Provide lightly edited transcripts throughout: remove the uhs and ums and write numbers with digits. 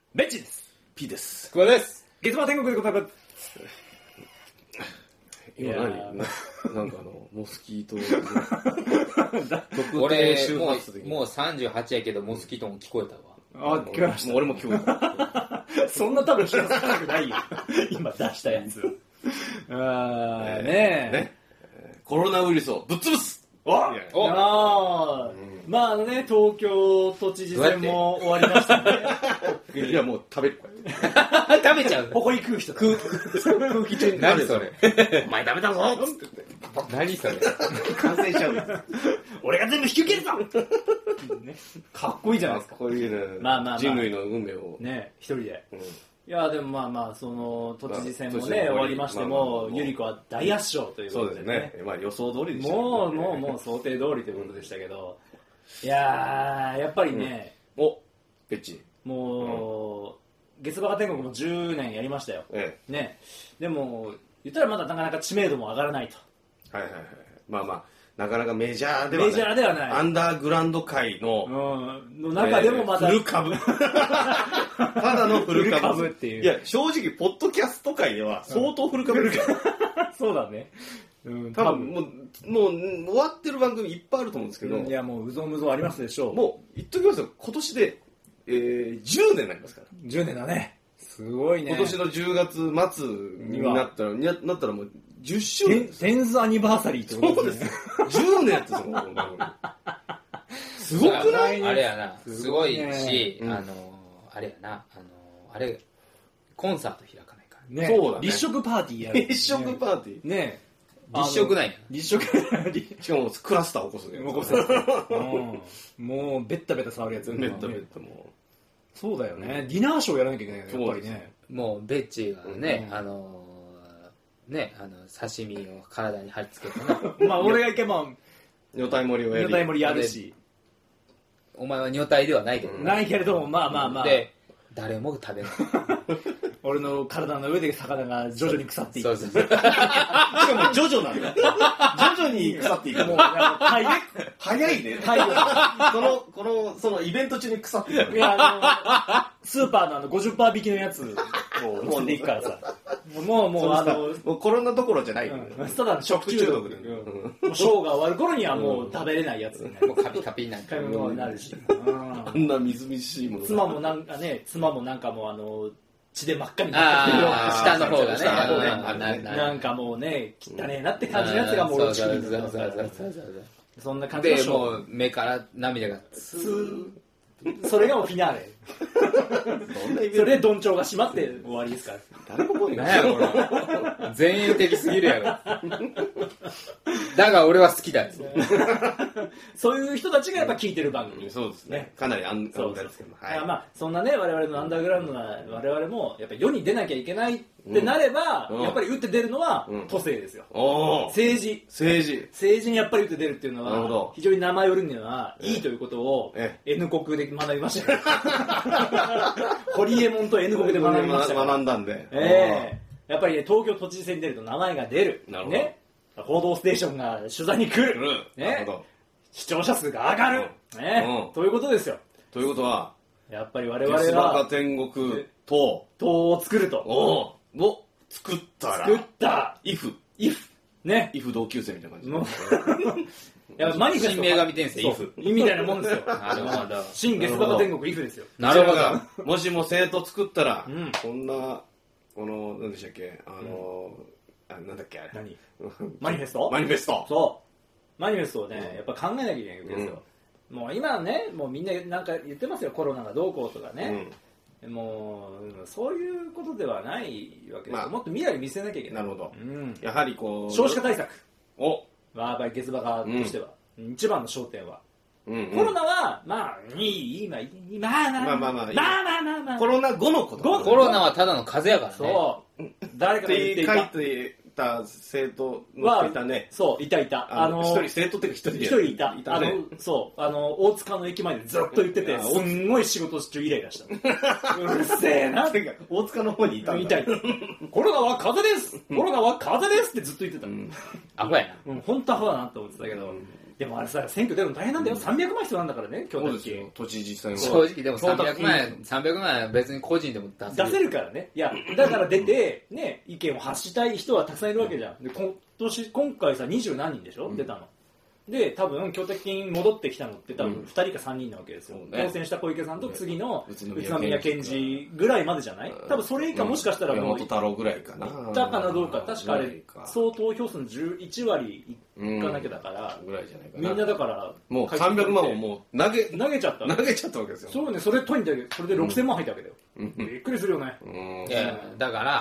ベッチです。 P です。 久保です。 月間天国でございます。 今なんかモスキート俺もう38やけどモスキートも聞こえたわ。 あ、聞こえました。 俺も聞こえた。 そんな多分気がつかなくないよ。今出したやつ。ねコロナウイルスをぶっ潰す。 まあね、東京都知事選も終わりましたね。 いやもう食べる。 食べちゃう。 ここに食う人。空気中に。 何それ。 お前ダメだぞ。 何それ。 感染しちゃう。 俺が全部引き受けるぞ。かっこいいじゃないですか。 こういうね。まあ人類の運命をね一人で。いやでもまあその都知事選もね終わりましてもゆり子は大圧勝ということでね。 そうですね。まあ予想通りでした。 もう想定通りということでしたけど、いややっぱりね。 ペッチ。 もう月馬天国も10年やりましたよ。ね。でも言ったらまだなかなか知名度も上がらないと。 はいはいはい。まあなかなかメジャーではない。アンダーグラウンド界の中でもまだフル株。ただのフル株っていう。 いや正直ポッドキャスト界では相当フル株ですよ。 そうだね。 多分もう終わってる番組いっぱいあると思うんですけど。 いやもううぞうむぞうありますでしょう。 もう言っときますよ。今年で10年になりますから。 10年だね。すごいね。 今年の10月末になったらもう10周年。 テンズアニバーサリーってことですね。 10年やってたの。すごくない？ あれやな。すごいし、あれやな。コンサート開かないからね。そうだね。立食パーティーやる。 立食パーティー。 ね。 立食ないや。 立食。 しかもクラスター起こすね。 もうベッタベタ触るやつ。 ベッタベタもう。 そうだよね。ディナーショーやらなきゃいけないからやっぱりね。 もうベッチがね、刺身を体に貼り付けてね。 まあ俺がいけば女体盛りをやる。 女体盛りやるし。 お前は女体ではないけど。 ないけれどもまあ。 で誰も食べない。 俺の体の上で魚が徐々に腐っていく。 そう。 しかも徐々なんだ。徐々に腐っていく。もう早いね。そのイベント中に腐っていく。 いやスーパーの50% 引きのやつを持っていくからさ。もうコロナどころじゃない。 ただの食中毒で。ショーが終わる頃にはもう食べれないやつ。 もうカピカピになるし。 あんなみずみずしいもの。 妻もなんかもう血で真っ赤になってるよ。下の方がね。なんかもうね、汚ねえなって感じのやつがもうそんな感じで、もう目から涙がそれがもうフィナーレ。それでどんちょうが閉まって終わりですから。 誰も覚えない。何やこれ。前衛的すぎるやろ。だが俺は好きだよ。 そういう人たちがやっぱ聞いてる番組。 そうですね。かなりアンダーですけど。 まあそんなね我々のアンダーグラウンドな我々もやっぱ世に出なきゃいけないってなればやっぱり打って出るのは都政ですよ。政治にやっぱり打って出るっていうのは非常に名前を売るにはいいということを N 国で学びましたよ。ホリエモンと N 国で学びました。 学んだんで。 やっぱりね東京都知事選に出ると名前が出る。ね。報道ステーションが取材に来る。ね。視聴者数が上がる。ね。ということですよ。 ということはやっぱり我々は月馬天国党を作ると。 を作ったif ね。 if 同級生みたいな感じ。 いやマニフェスト新女神転生 if みたいなもんですよ。 なるほど。 新月馬天国 if ですよ。 なるほど。 もしも生徒作ったらこんな何でしたっけなんだっけあれ。 何？マニフェスト？ マニフェスト。 そう。マニフェストをねやっぱ考えなきゃいけないわけですよ。もう今ねもうみんななんか言ってますよコロナがどうこうとかね。もうそういうことではないわけですよ。もっと未来に見せなきゃいけない。 なるほど。やはりこう少子化対策はやっぱり月馬側としては一番の焦点は。コロナはまあコロナ後のこと。 コロナはただの風邪やからね。 そう。誰かが言っていた。 書いてた生徒の人いたね。 そう、いた。 一人生徒って一人いた。そう、大塚の駅前でずっと言ってて、すんごい仕事中イライラした。うるせえな。 大塚の方にいた。 コロナは風邪です。コロナは風邪ですってずっと言ってた。 アホやな。本当アホだなって思ってたけど。 でもあれさ、選挙出るの大変なんだよ。300万必要なんだからね、京都市。 都知事選正直でも300万円別に個人でも出せるからね。いや、だから出て、ね、意見を発したい人はたくさんいるわけじゃん。で今回さ、20何人でしょ、出たの。で、多分、京都金戻ってきたのって多分2人か3人なわけですよ。当選した小池さんと次の宇都宮健児ぐらいまでじゃない？多分それ以下もしかしたらもう。山本太郎ぐらいかな。 いったかなどうか、確かあれ、総投票数の11割いかなきゃだから、 ぐらいじゃないかな。 みんなだから、 もう300万をもう投げちゃったわけですよ。 そうね、それ取りにそれで6000万入ったわけだよ。びっくりするよね。 いや、だから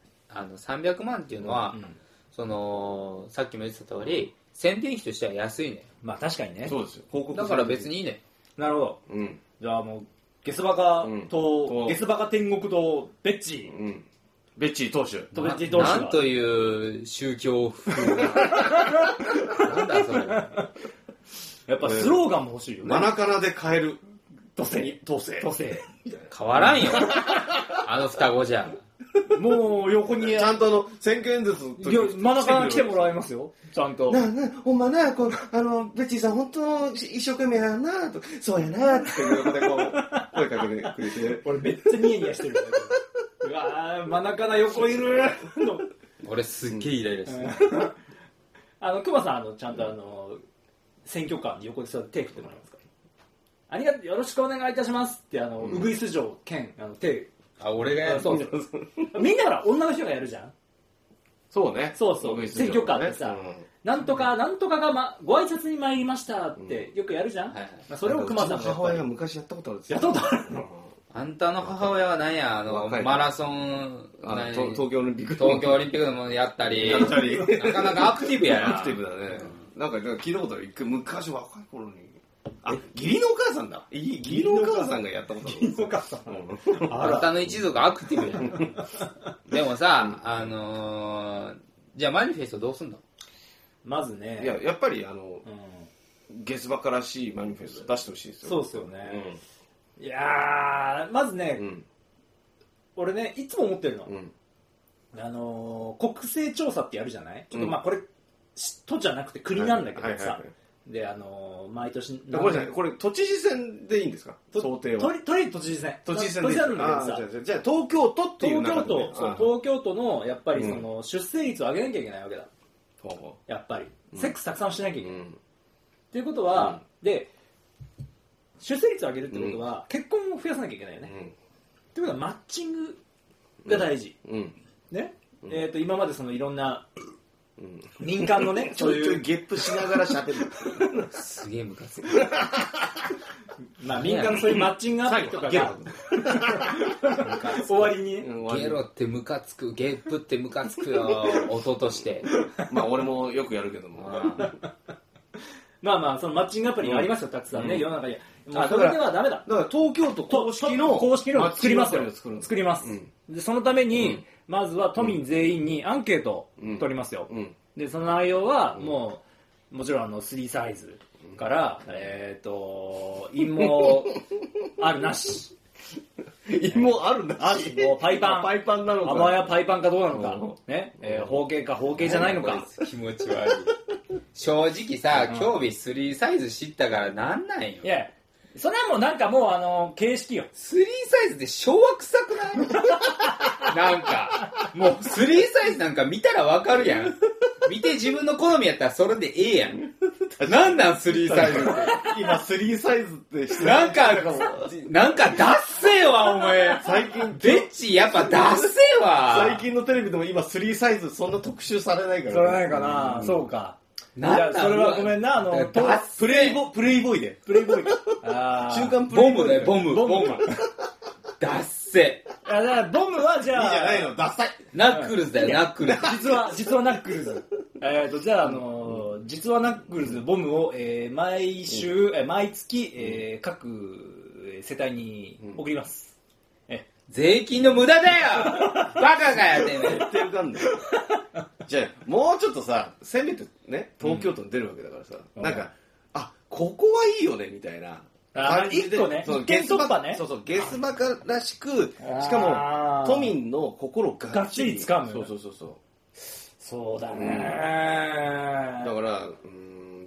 、300万っていうのは、さっきも言ってた通り、宣伝費としては安いね。 まあ確かにね。 そうですよ。 だから別にいいね。 なるほど。じゃあもう、ゲスバカと、ゲスバカ天国と、ベッチー。 ベッチー党首。 ベッチー党首。 なんという宗教風な。なんだそれ。 やっぱスローガンも欲しいよね。 マナカナで変える。 都政。 変わらんよ。あの双子じゃ。 もう横にちゃんと選挙演説真ん中に来てもらいますよ。ちゃんと。 ほんまな、ベッチーさん本当一生懸命やなと、そうやなって横で声かけてくれて。 俺めっちゃニヤニヤしてる。うわー、真ん中な横いる。 俺すっげえイライラしてる。 熊さん、ちゃんと選挙カーに横で座って手振ってもらえますか？よろしくお願いいたしますって、うぐいす城兼、手。 俺がやる。 そう。みんなから女の人がやるじゃん。 そうね。 そう。選挙カーってさ、なんとかがご挨拶に参りましたってよくやるじゃん。それを熊さんが。 母親が昔やったことあるんですよ。 やったことあるの？ あんたの母親は何や、マラソン、 東京オリンピックでもやったり、なかなかアクティブやな。 アクティブだね。なんか聞いたことある。昔若い頃に。義理のお母さんだ。義理のお母さんがやったことある。義理のお母さん。 あんたの一族アクティブやん。でもさ、じゃあマニフェストどうすんの？ まずね。 いや、やっぱりゲスバカらしいマニフェスト出してほしいですよ。 そうですよね。いやー、まずね、俺ね、いつも思ってるの。国勢調査ってやるじゃない？ちょっとまあこれ、都じゃなくて国なんだけどさ。で、毎年。 これ都知事選でいいんですか？想定は。 とりあえず都知事選。 都知事選でいい。 あるんだけどさ。 じゃあ東京都っていう東京都の、やっぱり出生率を上げなきゃいけないわけだ。やっぱり。セックスたくさんしなきゃいけない。っていうことは、で、出生率を上げるってことは、結婚を増やさなきゃいけないよね。ってことは、マッチングが大事。ね。今までいろんな、民間のね、 ちょいちょいゲップしながら喋る。 すげえムカつく。 まあ民間のそういうマッチングアプリとかが終わりにゲロってムカつく、ゲップってムカつくよ、音として。 まあ俺もよくやるけども。 まあまあそのマッチングアプリがありますよ、たくさんね、世の中に。 まあそれではダメだ。だから東京都公式の作りますよ。作ります。でそのためにまずは都民全員にアンケートを取りますよ。でその内容はもちろん3サイズから陰毛あるなし。 陰毛あるなし。 パイパンなのか。甘やパイパンかどうなのか。ね。包茎か包茎じゃないのか。 気持ち悪い。正直さ、今日3サイズ知ったからなんなんよ。 いや。それはもうなんかもう形式よ。 3サイズで昭和臭くないなんか、もう3サイズなんか見たらわかるやん。見て自分の好みやったらそれでええやん。なんなん3サイズって。 今3サイズってしてなんかダッセーわ、お前。 最近、 ベッチやっぱダッセーわ。 最近のテレビでも今3サイズそんな特集されないから。 されないかな、そうか。いや、それはごめんな、 プレイボーイで。 週刊プレイボーイで。ボム。ダッセ。 いや、だからボムはじゃあ。 いいじゃないの、ダッサイ。 ナックルズだよ、ナックルズ。 実はナックルズ。じゃあ、実はナックルズ、ボムを、毎月、各世帯に送ります。 税金の無駄だよバカかよ、てめえ。 絶対浮かんだよ。じゃあ、もうちょっとさ、せめてね、東京都に出るわけだからさ、なんか、ここはいいよね、みたいな。 一個ね、一点突破ね。 そう、ゲスバカらしく、しかも、都民の心をがっちり掴む。 そう。 そうだね。 だから、例えば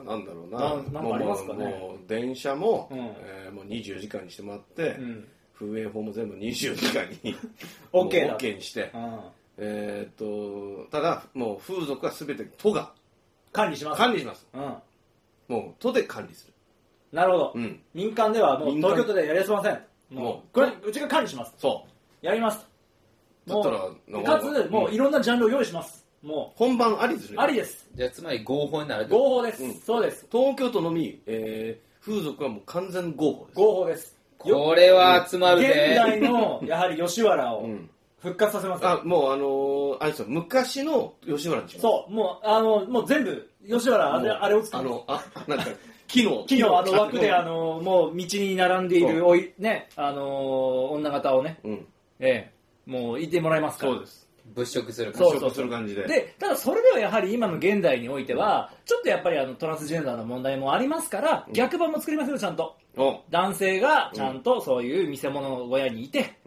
なんだろうな。 なんかありますかね。 もう電車も、もう24時間にしてもらって、風営法も全部24時間にOK にして、ただもう風俗は全て都が管理します。 もう都で管理する。 なるほど。民間ではもう東京都でやりやせません。もうこれうちが管理します。 そう。 やります。 だったらかつもういろんなジャンルを用意します。もう本番ありですね。 ありです。 じゃあつまり合法になる。 合法です。そうです。 東京都のみ風俗はもう完全合法です。 合法です。 これは集まるね。 現代のやはり吉原を復活させます。 もうあれですよ、昔の吉原にします。 そう、もう全部吉原あれを作る。 なんか木の枠でもう道に並んでいる女方をね、もういてもらいますから。 そうです。 物色する感じで。 で、ただそれではやはり今の現代においては、ちょっとやっぱりトランスジェンダーの問題もありますから、逆版も作りますよ、ちゃんと。男性がちゃんとそういう見せ物小屋にいて、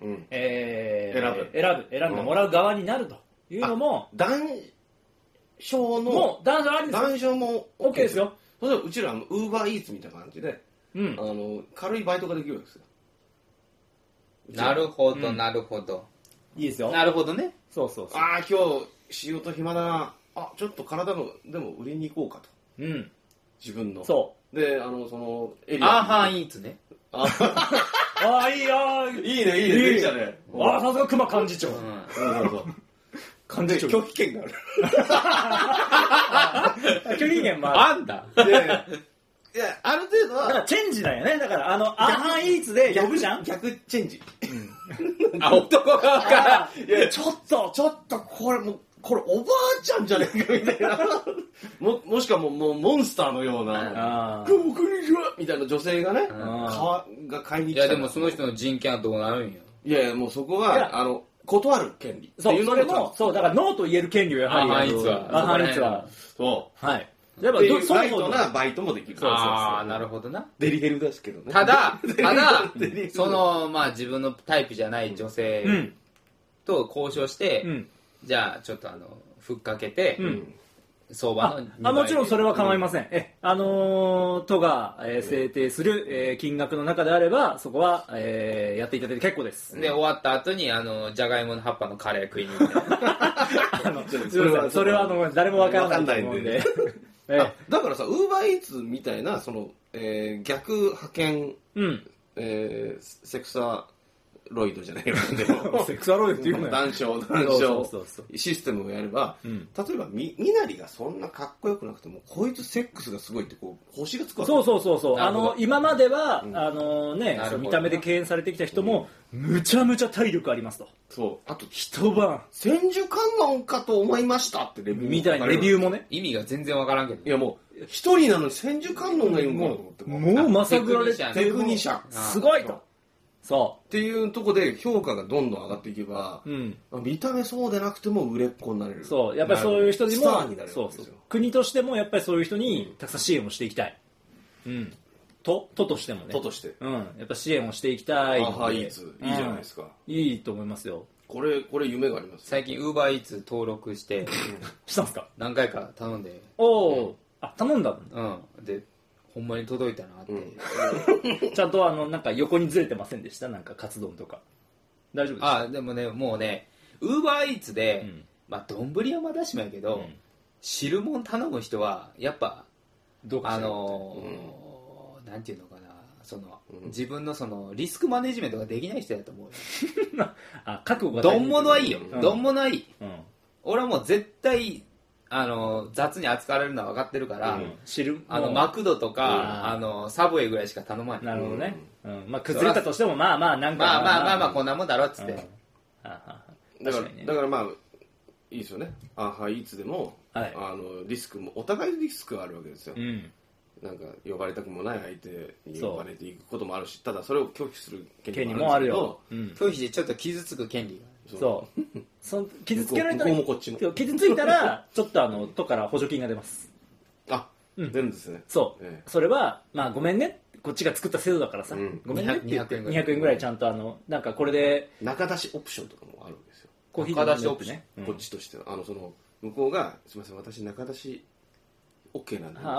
選んでもらう側になるというのも、 男性の、 もう男性ありですよ。 男性も OK ですよ。 それはうちらウーバーイーツみたいな感じで、軽いバイトができるわけですよ。 なるほど、なるほど。 いいですよ。 なるほどね。 そう。 今日仕事暇だな。ちょっと体のでも売りに行こうかと。自分の。 そう。 でそのエリア。 アーハンイーツね。 いいよ。 いいね。できたね。 さすが熊幹事長。幹事長。 拒否権がある。拒否権もあんだ。 いや、ある程度は。 だからチェンジだよね。だからアーハンイーツで呼ぶじゃん。 逆チェンジ。 男側から。 いや、ちょっと、 これおばあちゃんじゃねえかみたいな。もしくはもうモンスターのような。こんにちはみたいな女性がね、が買いに来た。 いや、でもその人の人権はどうなるんよ。 いや、もうそこは、断る権利。 そう、それも、そう、だからノーと言える権利をやはり。 アーハンイーツは。 そう。 はい。 やっぱライトなバイトもできる。 なるほどな。 デリヘルですけどね。 ただ、その、自分のタイプじゃない女性と交渉して、じゃあ、ちょっとふっかけて、相場のもちろんそれは構いません。都が制定する金額の中であれば、そこはやっていただいて結構です。 で、終わった後に、じゃがいもの葉っぱのカレー食いに行って。 それは誰もわからないと思うんで。 だからさ、ウーバーイーツみたいな逆派遣、セクサロイドじゃないよセクサロイドっていうの男性システムをやれば、例えばみなりがそんなかっこよくなくてもこいつセックスがすごいって星がつくわけ。 そう今までは見た目で敬遠されてきた人もむちゃむちゃ体力ありますと。 そう。あと一晩千手観音かと思いましたってレビューみたいなレビューもね、 意味が全然わからんけど。 いやもう一人なのに千手観音がいるのかと思って、 もうまさぐられてテクニシャンすごいと。そうっていうところで評価がどんどん上がっていけば、見た目そうでなくても売れっ子になれる。 そう、やっぱりそういう人にもスターになれるんですよ。 国としてもやっぱりそういう人にたくさん支援をしていきたい。都としてもね。 都として。 やっぱ支援をしていきたい。 アハイーツいいじゃないですか。 いいと思いますよ。 これ夢があります。 最近ウーバーイーツ登録してしたんですか？ 何回か頼んで。 頼んだの？で。ほんまに届いたなって、 ちゃんとなんか横にずれてませんでした？なんかカツ丼とか大丈夫ですか？ でもね、もうねウーバーイーツで、丼はまだしもやけど、汁物頼む人はやっぱなんていうのかな、自分のリスクマネジメントができない人だと思うよ。 覚悟が丼物はいいよ、丼物はいい、俺はもう絶対雑に扱われるのは分かってるから、マクドとかサブウェイぐらいしか頼まない。 なるほどね。崩れたとしてもまあなんかまあこんなもんだろっつって。 だからいいですよね。アハイーツでもリスクもお互いリスクがあるわけですよ。なんか呼ばれたくもない相手に呼ばれていくこともあるし、ただそれを拒否する権利もあるんですけど、 拒否してちょっと傷つく権利が。 そう傷つけられたら、傷ついたらちょっと都から補助金が出ます。 出るんですね。 そうそれはごめんね、こっちが作った制度だからさ、ごめんねって言って200円ぐらいちゃんとなんかこれで中出しオプションとかもあるんですよ。 コーヒー中出しオプション、 こっちとしては向こうがすみません私中出し OK なんで、 も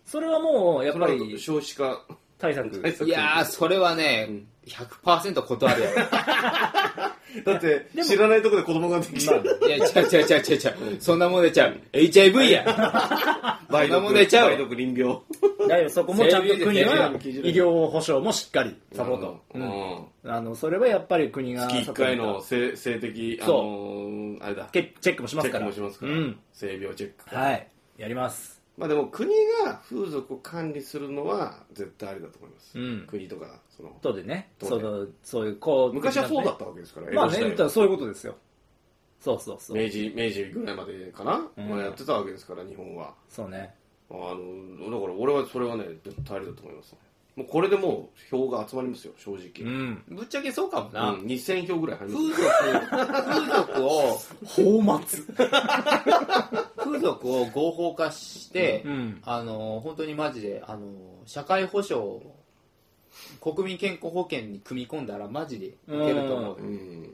それはもうやっぱり少子化対策。 いやー、それはね、100% 断るやろ。 だって知らないところで子供ができちゃう。 いや、違う。そんなもんでちゃう。HIV や。そんなもんでちゃう。 梅毒淋病。 だよ、そこもちゃんと国は医療保障もしっかりサポート。それはやっぱり国が。 月1回の性的、あれだ。 チェックもしますから。 性病チェック。 はい。やります。 まあでも国が風俗を管理するのは絶対ありだと思います。国とかそうでね。そういう昔はそうだったわけですから。 まあね、言ったらそういうことですよ。そう。 明治ぐらいまでかな、やってたわけですから日本は。 そうね。 だから俺はそれはね絶対ありだと思います。もうこれでもう票が集まりますよ正直。 ぶっちゃけそうかもな。 2000票ぐらい入ります。 風俗を放末。 風俗を合法化して、本当にマジで社会保障国民健康保険に組み込んだらマジでいけると思う。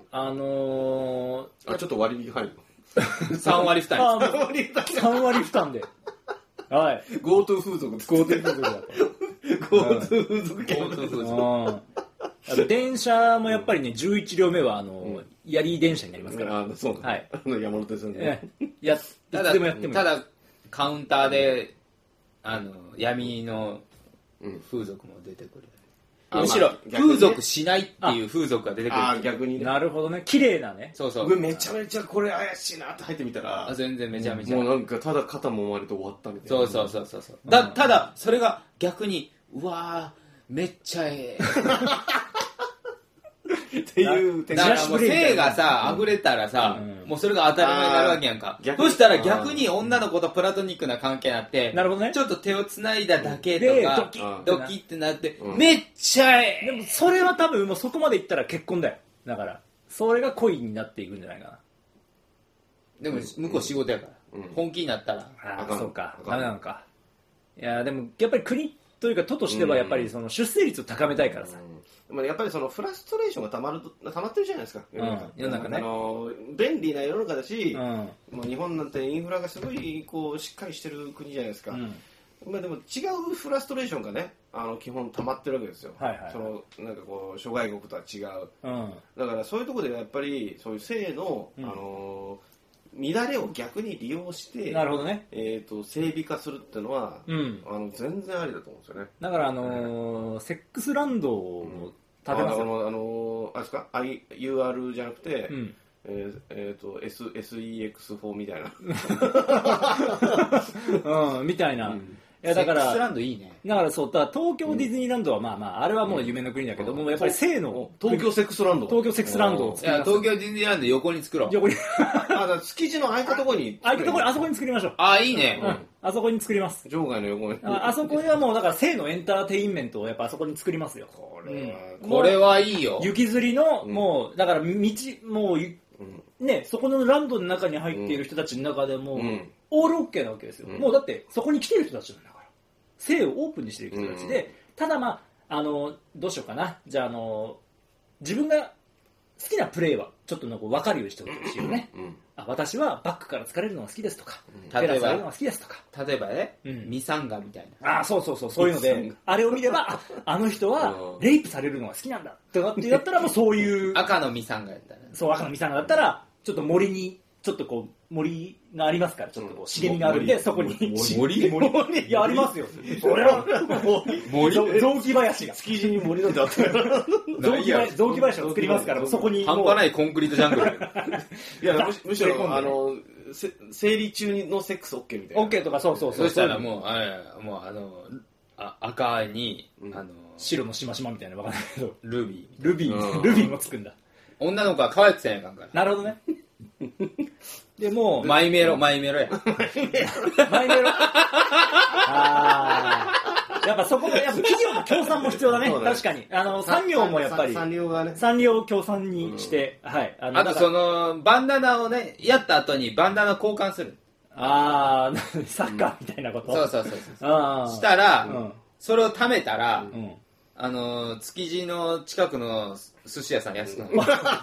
ちょっと割引入るの3割負担。 3割負担で。はい。 GoTo 風俗。 GoTo 風俗だと。 GoTo 風俗。 GoTo 風俗。 電車もやっぱりね、11両目は槍電車になりますから。 そうだ。はい。山手線で。 ただカウンターで闇の風俗も出てくる。むしろ風俗しないっていう風俗が出てくる。 逆にね。 なるほどね。綺麗なね。 そうめちゃめちゃこれ怪しいなって入ってみたら全然めちゃめちゃもうなんかただ肩もまれて終わったみたいな。 そうただそれが逆にうわーめっちゃええっていうだからもう性がさ溢れたらさ、もうそれが当たり前になるわけやんか。そしたら逆に女の子とプラトニックな関係になって、 なるほどね、 ちょっと手を繋いだだけとかドキってなって、めっちゃええ。 でもそれは多分もうそこまでいったら結婚だよ。だからそれが恋になっていくんじゃないかな。 でも向こう仕事やから、本気になったらそうかダメなのか。いやでもやっぱり国というか都としてはやっぱりその出生率を高めたいからさ。 やっぱりそのフラストレーションが溜まってるじゃないですか。 世の中ね。 便利な世の中だし、もう日本なんてインフラがすごいこうしっかりしてる国じゃないですか。まあでも違うフラストレーションがね、基本溜まってるわけですよ。そのなんかこう諸外国とは違う。だからそういうところでやっぱりそういう性の乱れを逆に利用して、 なるほどね。 整備化するっていうのは、全然ありだと思うんですよね。 だからセックスランドを建てますよ。 あれですか、UR じゃなくて、SEX4 みたいな。 みたいな。 いやだからセックスランドいいね。 だからそうだ、東京ディズニーランドはまあまああれはもう夢の国だけども、やっぱり性の東京セックスランドを作ります。 いや東京ディズニーランド横に作ろう。 横に築地の空いたところにあそこに作りましょう。 いいね。 あそこに作ります。 場外の横に。 あそこにはもうだから性のエンターテインメントをやっぱあそこに作りますよ。 これはいいよ。 雪吊りのもうだから道もうね、そこのランドの中に入っている人たちの中でもオールオッケーなわけですよ。もうだってそこに来てる人たちなんだから。性をオープンにしている人たちで、ただまあどうしようかな。じゃあ自分が好きなプレーはちょっとなんか分かるようにしてほしいよね。私はバックから疲れるのが好きですとか、 例えばのが好きですとか。 例えばね、ミサンガみたいな。 そういうので、あれを見ればあの人はレイプされるのが好きなんだとかってやったらもうそういう赤のミサンガやったら、 そう赤のミサンガだったらちょっと森にちょっとこう森がありますから、ちょっとこう茂みがあるんで、そこに森いやありますよ。それは森雑木林が築地に森なんてあったよ。 雑木林を作りますから、そこに半端ないコンクリートジャングル。 いやむしろ生理中のセックス OK みたいな。 OK とかそう。 そしたらもう赤に白のしましまみたいなわかんないけど、 ルビーもつくんだ。 女の子は可愛くせんやかんから。 なるほどね。でもマイメロや。 マイメロ。やっぱそこがやっぱ企業の協賛も必要だね。確かに産業もやっぱり産業がね、 産業を協賛にして、 あとそのバンダナをねやった後にバンダナ交換する。 サッカーみたいなこと。 そう。したらそれを貯めたら築地の近くの寿司屋さん安くなる。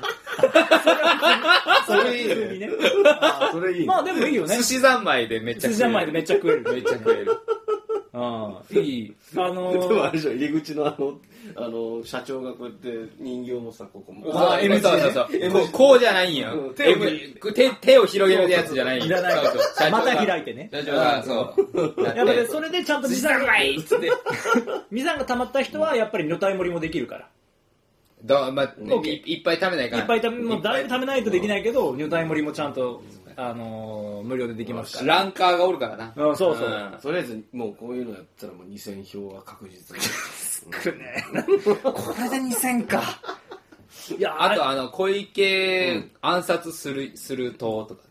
それいいね。それいい。 まあでもいいよね。 寿司三昧でめっちゃ食える。 めっちゃ食える。 いい。 でもあれでしょ、入り口の社長がこうやって人形もさ、ここも。 M そうそう。こうじゃないんよ。手を広げるやつじゃないんよ。 いらない。また開いてね。 社長が、そう。 やっぱりそれでちゃんと水が溜まった人は、やっぱり女体盛りもできるから。 いっぱい食べないから。 いっぱい食べ、もうだいぶ食べないとできないけど、女体盛りもちゃんと、無料でできますから。 ランカーがおるからな。 そうそう。 とりあえず、もうこういうのやったらもう2000票は確実に。 少ねこれで2000か。 いや、あと小池暗殺する党とか。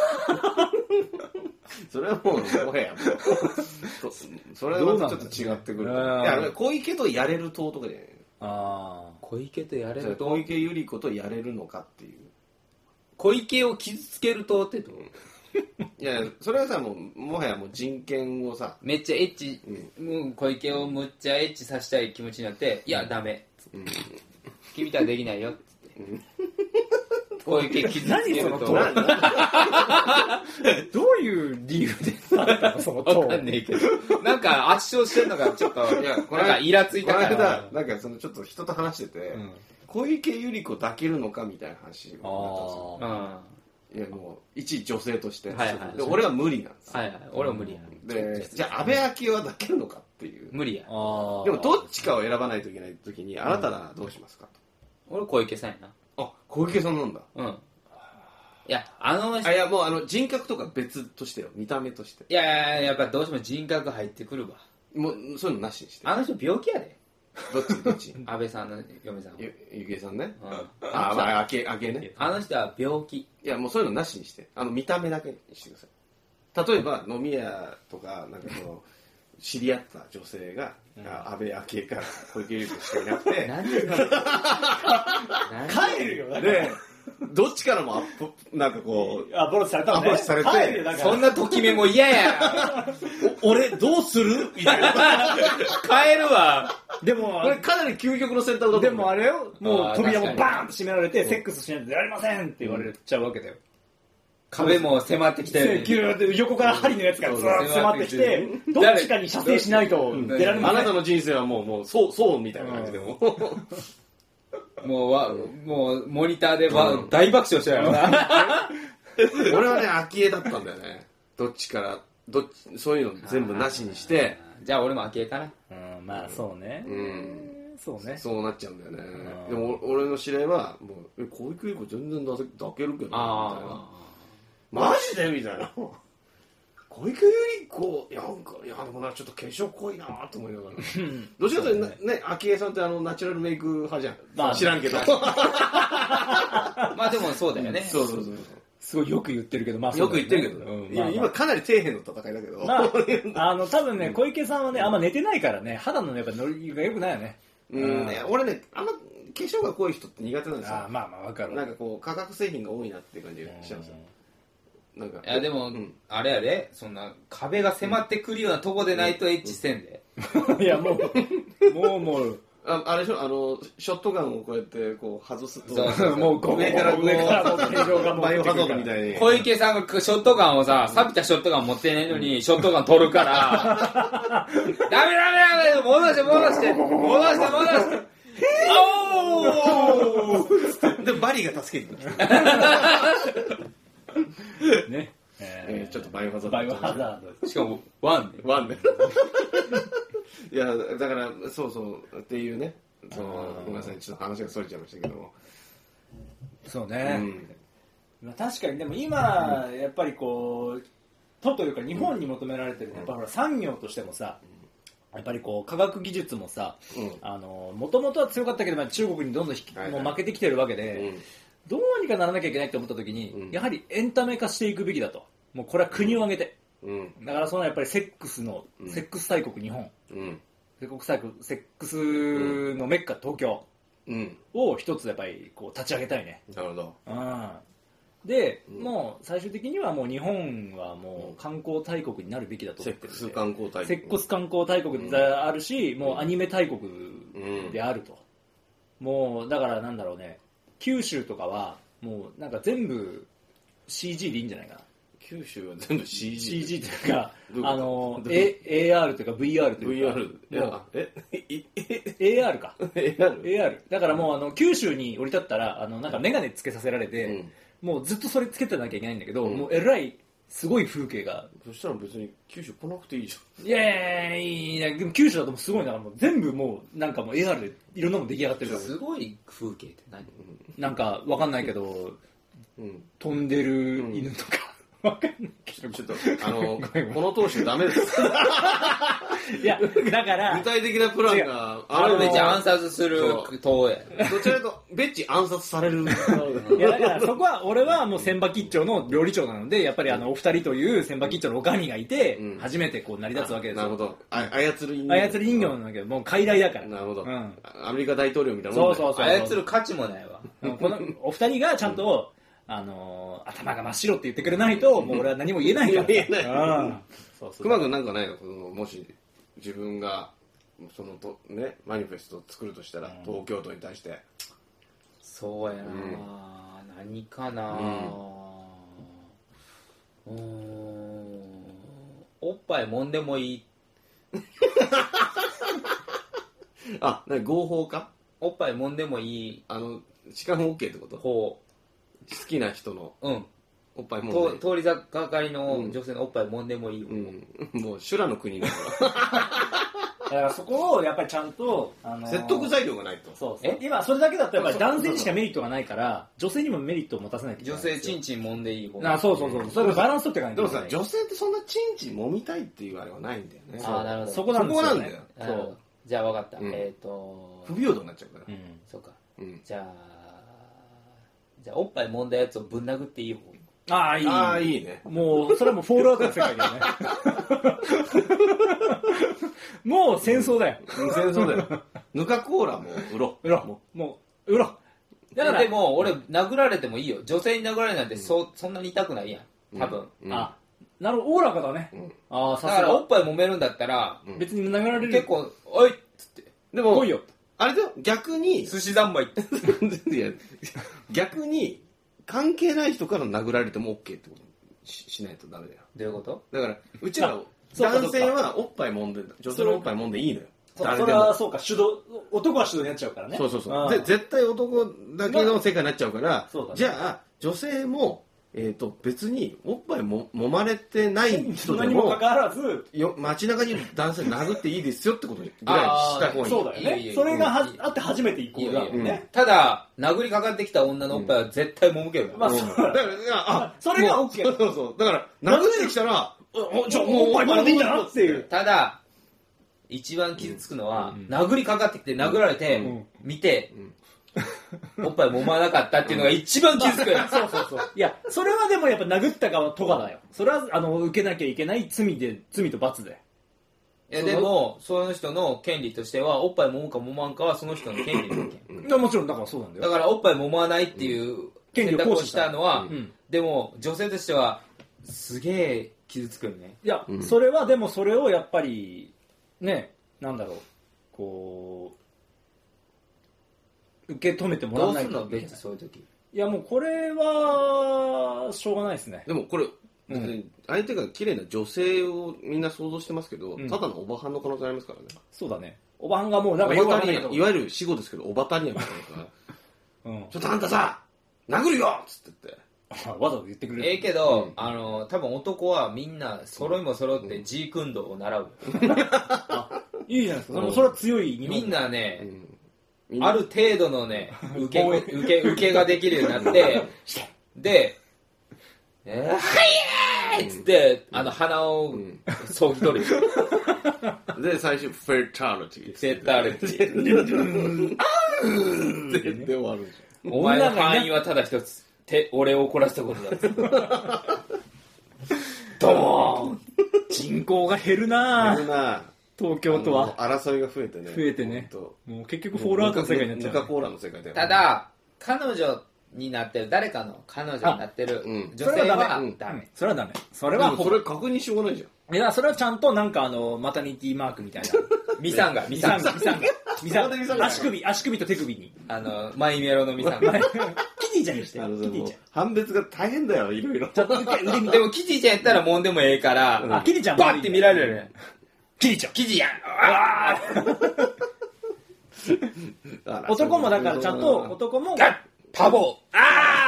それはもう、もはや。それはまたちょっと違ってくる。いや、小池とやれる党とかで。 小池とやれる党。 小池百合子とやれるのかっていう。 小池を傷つける党ってどう？ いや、それはさ、もはやもう人権をさ。 めっちゃエッチ、小池をむっちゃエッチさせたい気持ちになって、いや、ダメ。君とはできないよ。小池傷つける党。どういう理由でなったのその党。 わかんねえけど。なんか圧勝してるのがちょっと、なんかイラついたから。 この間、なんかちょっと人と話してて、小池百合子抱けるのかみたいな話になったんですよ。いや、もう、一女性として。俺は無理なんです。 俺は無理や。 で、じゃあ安倍昭恵は抱けるのかっていう。 無理や。でもどっちかを選ばないといけないときに、あなたらどうしますかと。 俺小池さんやな。 あ、小池さんなんだ。 いや、 いや、もう人格とか別としてよ。見た目として。 いや、やっぱどうしても人格入ってくるわ。 もう、そういうのなしにして。 あの人病気やで。 どっち安倍さんの嫁さん。 ゆきえさんね。あけね。 あの人は病気。 いや、もうそういうのなしにして。見た目だけにしてください。例えば、飲み屋とか、なんか知り合った女性が、安倍昭恵から小池百合子しかいなくて。 帰るよ、 で、どっちからもなんかこう、 アプローチされたアプローチされて、 そんなときめも嫌や。 俺どうするみたいな。 帰るわ。 でも、これかなり究極の選択だと思う。 でもあれよ、もう扉もバーンと閉められて、セックスしないとやりませんって言われちゃうわけだよ。 壁も迫ってきて、 横から針のやつがずーっと迫ってきて、どっちかに射精しないと出られません。 あなたの人生はもうそうみたいな感じでも。 もうモニターで大爆笑したよな。 俺はね、昭恵だったんだよね。どっちから、そういうの全部なしにして。 じゃあ俺も昭恵かな。 まあそうね。そうね。 そうなっちゃうんだよね。でも俺の知り合いは、もう、小池百合子全然抱けるけど、みたいな。マジでみたいな。小池百合子、いや、でもな、ちょっと化粧濃いなと思いながら。どっちかというとね、昭恵さんってナチュラルメイク派じゃん。まあ、知らんけど。 まあでもそうだよね。 そう。 すごいよく言ってるけど、まあよく言ってるけど、今かなり底辺の戦いだけど。 まあ、多分ね、小池さんはね、あんま寝てないからね、肌のやっぱノリが良くないよね。 俺ね、あんま化粧が濃い人って苦手なんですよ。 まあわかる。 なんかこう、化学製品が多いなっていう感じがしちゃうんですよ。なんかいやでも、あれやで、そんな壁が迫ってくるようなとこでないとエッチせんで。 いやもうあれでしょ、ショットガンをこうやってこう外すと、 もう上から形状がバイオハザードみたいに。 小池さんがショットガンをさ、錆びたショットガン持ってないのに、ショットガン取るから、ダメ、戻してでバリが助けに来た。 ね。 ちょっとバイオハザード。 しかも、ワンで。 いや、だから、そうっていうね、ごめんなさい、ちょっと話がそれちゃいましたけども。 そうね。確かに、でも今、やっぱりこう、というか日本に求められてる、やっぱほら産業としてもさ、やっぱりこう科学技術もさ、もともとは強かったけど、中国にどんどんもう負けてきてるわけで、どうにかならなきゃいけないって思った時に、やはりエンタメ化していくべきだと。もうこれは国を挙げて。だからそのやっぱりセックス大国日本、セックスのメッカ東京を一つやっぱりこう立ち上げたいね。 なるほど。 で、もう最終的にはもう日本はもう観光大国になるべきだと思ってるんで。 セックス観光大国。 セックス観光大国であるし、もうアニメ大国であると。もうだからなんだろうね、九州とかはもうなんか全部 CG でいいんじゃないかな。 九州は全部 CG っていうかAR というか VR というか AR か AR だからもう九州に降り立ったらなんか眼鏡つけさせられて、もうずっとそれつけてなきゃいけないんだけど、もうえらいすごい風景が。 そしたら別に九州来なくていいじゃん。 いやでも九州だともうすごいな、もう全部もうなんかもう AR でいろんなもの出来上がってるから。 すごい風景って何？ なんかわかんないけど、飛んでる犬とか。わかんないけど。 ちょっと、この投手ダメです。 いや、だから。 具体的なプランが、 ベッチ暗殺する党や。 どちらかと、ベッチ暗殺される。 いや、だからそこは、俺はもう千葉吉兆の料理長なので、やっぱりお二人という千葉吉兆のおかみがいて、初めてこう成り立つわけですよ。 なるほど。操る人形なんだけど、もう傀儡だから。 なるほど。アメリカ大統領みたいなもんそう。操る価値もないわ。 このお二人がちゃんと、頭が真っ白って言ってくれないと、もう俺は何も言えないから。 言えない。熊君なんかないの？もし自分がマニフェストを作るとしたら、東京都に対して。 そうやな、何かな、おっぱい揉んでもいい。 合法か？ おっぱい揉んでもいい。 しかも OK ってこと？ ほう。 好きな人のおっぱいもんで通りがかりの女性のおっぱいもんでもいいよ、 もう修羅の国だからだからそこをやっぱりちゃんと、 説得材料がないと。 そう今それだけだとやっぱり男性にしかメリットがないから女性にもメリットを持たせないといけない。 女性チンチン揉んでいい方。 そうそれバランス取っていかないと。 でもさ、女性ってそんなチンチン揉みたいっていうあれはないんだよね。 なるほど。 そこなんですよね。 そうじゃあ分かった。 不平等になっちゃうから。 そうか。じゃあおっぱい揉んだやつをぶん殴っていい方。 いいね。 もうそれはもうフォールアウトの世界だよね。もう戦争だよ。 戦争だよ。ヌカコーラも売ろう。 もう売ろう。 だからでも俺殴られてもいいよ。女性に殴られなんてそんなに痛くないやん。多分。 なるほど、おおらかだね。 だからおっぱい揉めるんだったら別に殴られる。 結構おいっつって。 でも来いよ。 あれだよ、逆に寿司三昧って。 逆に関係ない人から殴られても OK ってことしないとダメだよ。 どういうこと？ だからうちら男性はおっぱい揉んで、女性のおっぱい揉んでいいのよ。 それはそうか、男は主導になっちゃうからね。 そうで絶対男だけの世界になっちゃうから、じゃあ女性も別におっぱいも揉まれてない人でも何もかかわらず街中にいる男性殴っていいですよってことぐらいした方がいい。 そうだよね。それがあって初めてイコールだもんね。 ただ殴りかかってきた女のおっぱいは絶対揉むけど。 だからそれが OK。 そうだから殴ってきたらじゃあもうおっぱい揉んでいいんだなっていう。 ただ一番傷つくのは殴りかかってきて殴られて見ておっぱい揉まなかったっていうのが一番傷つくよ。 そういやそれはでもやっぱ殴った側とかだよ。それは受けなきゃいけない罪と罰で。 いやでもその人の権利としてはおっぱい揉むか揉まんかはその人の権利だけ。 もちろんだからそうなんだよ。 だからおっぱい揉まないっていう選択をしたのは、でも女性としてはすげえ傷つくよね。 いや、それはでもそれをやっぱりね、なんだろう、こう受け止めてもらわないと。 どうすんの別にそういう時。 いやもうこれはしょうがないですね。 でもこれ相手が綺麗な女性をみんな想像してますけど、ただのおばはんの可能性ありますからね。 そうだね。おばはんがもうなんかいわゆる死後ですけどおばたりやみたいなちょっとあんたさ殴るよっつって言ってわざわざ言ってくれる。 けど、多分男はみんな揃いも揃ってジークンドーを習う。 いいじゃないですか。それは強い。 みんなね、ある程度のね、受けができるようになって、で、はいっつって、鼻をそぎ取る。 で、最初、フェタリティ。 フェタリティ。 って言って終わるんですよ。 お前の範囲はただ一つ。俺を怒らせたことだ。 ドーン人口が減るな東京都は。 争いが増えてね。 もう結局フォールアウトの世界になっちゃう。 ヌカコーラの世界だよ。 ただ、彼女になってる、誰かの彼女になってる女性はダメ。 それはダメ。それはそれ確認しようがないじゃん。 いや、それはちゃんとなんかマタニティマークみたいな。 ミサンガ。 足首と手首に。 マイメロのミサンガ。 木ティちゃんにして。キティちゃん。 判別が大変だよ、いろいろ。 でもキティちゃんやったらもんでもええから、 キティちゃんバッて見られるね。 キティちゃん。 キティやん。 男もだからちゃんと、男も、 ターボー。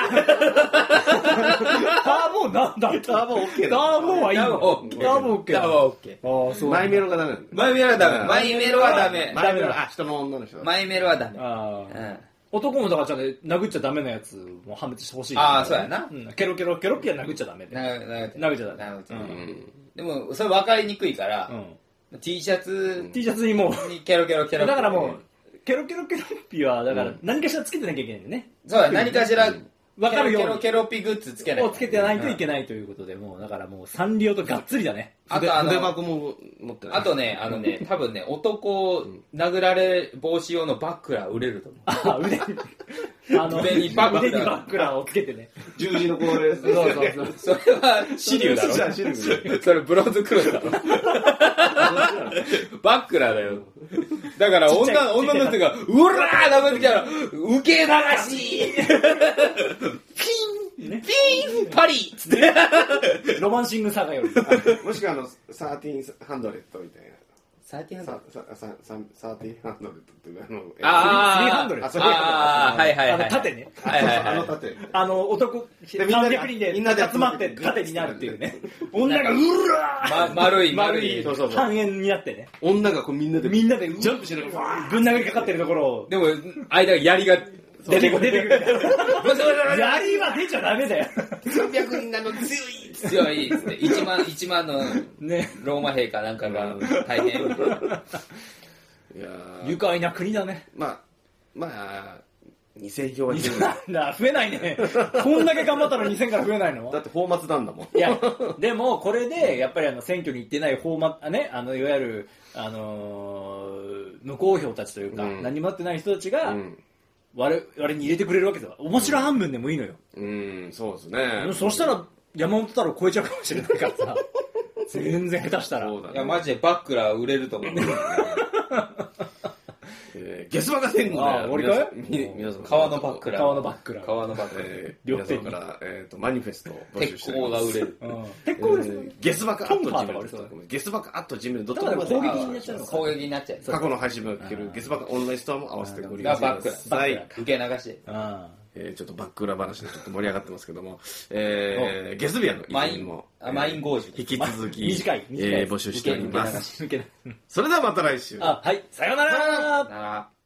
ターボなんだターボ OK だ。 ターボはいいの。ターボ OK。 ターボ OK。 ああ、そう。 マイメロがダメなんだ。 マイメロはダメ。マイメロはダメ。 マイメロ、人の女の人。 マイメロはダメ。 男もだからちゃんと殴っちゃダメなやつも判別してほしい。 ああ、そうやな。 ケロケロケロピは殴っちゃダメで。殴っちゃダメ。 でも、それ分かりにくいから、T シャツにもう、 ケロケロケロ。 だからもう、ケロケロケロピは、だから何かしらつけてなきゃいけないんだよね。 そうだ、何かしら、 分かるように。 ケロピグッズつけない。 つけてないといけないということで、もう、だからもう、サンリオとがっつりだね。 あと筆箱も持ってない。 あとね、多分ね、男殴られ防止用のバックラー売れると思う。腕にバックラーをつけてね。 十字のこれ。 そう。 それは、シリュウだろ。それブロンズクロスだろ。バックラーだよ。だから女の人が、うわー殴ってきたら、受け流しピンパリッつって。 ロマンシングサガより。 もしくは1300みたいな。 1300? 1300っていう300。 はい。 縦ね。 縦。 男、300人で集まって縦になるっていうね。女がうらー丸い。 半円になってね。 女がみんなでジャンプしながらぶん殴りかかってるところを。 でも、間槍が出てくる。槍は出ちゃダメだよ。 300人なの強いっつって。1万のローマ兵かなんかが大変。 愉快な国だね。 まあ、2000票は増えないね。こんだけ頑張ったら2000から増えないの？ だってフォーマツなんだもん。 いや、でもこれで、やっぱり選挙に行ってないフォーマツ、ね、いわゆる、無効票たちというか、何もやってない人たちが、我々に入れてくれるわけだ。面白半分でもいいのよ。 そうですね。 そしたら、山本太郎超えちゃうかもしれないからさ。全然下手したら。 いや、マジでバックラー売れると思う。 ゲスバカ天狗だよ。俺かい？ 皆さん。革のバックラー。 皆さんから、マニフェストを募集しております。 鉄鋼が売れる。 鉄鋼です。 ゲスバカ@gmail.com。ゲスバカ@gmail.com。 攻撃になっちゃうの。 攻撃になっちゃう。 過去の配信分が聞けるゲスバカオンラインストアも合わせてご利用ください。 受け流し。 ちょっとバック裏話でちょっと盛り上がってますけども、ゲスビアの意見もマインゴージュ引き続き募集しております。それではまた来週。 はい、さようなら。